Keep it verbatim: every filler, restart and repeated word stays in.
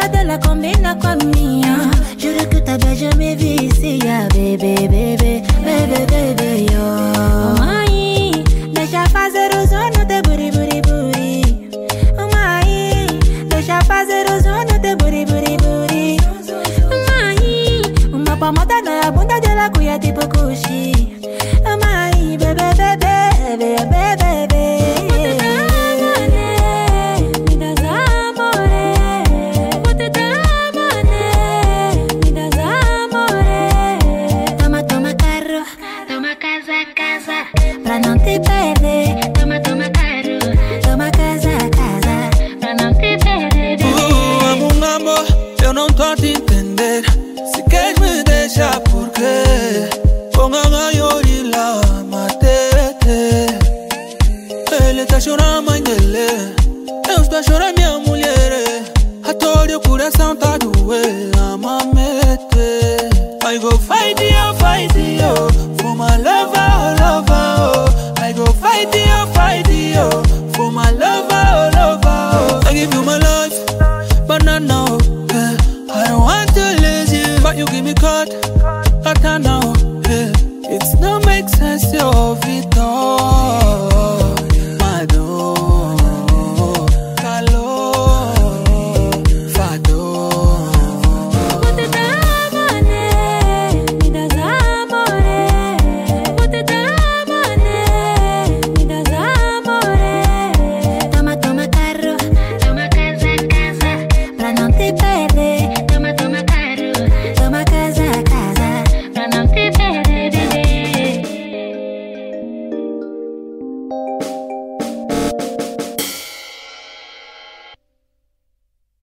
bunda dela combina com a minha. Juro que tá bem, já me vicia. Bebê, bebê, bebê, bebê, yo. Mãe, deixa fazer o sono de buri, buri, buri. Mãe, deixa fazer o sono de buri, buri, buri. Mãe, uma palmada na bunda dela cuia tipo cuxi. Mãe, bebê, bebê, bebê, bebê. Pra não te perder, toma, toma caro, toma casa, casa, pra não te perder. Uh, amor, amor, eu não tô a te entender. Se queres me deixar, por quê? Ponga ganho e lá, mate-te. Ele tá chorando, mãe dele. Eu estou chorando, minha mulher. A todo o coração tá doendo, ama-me. I go fight it.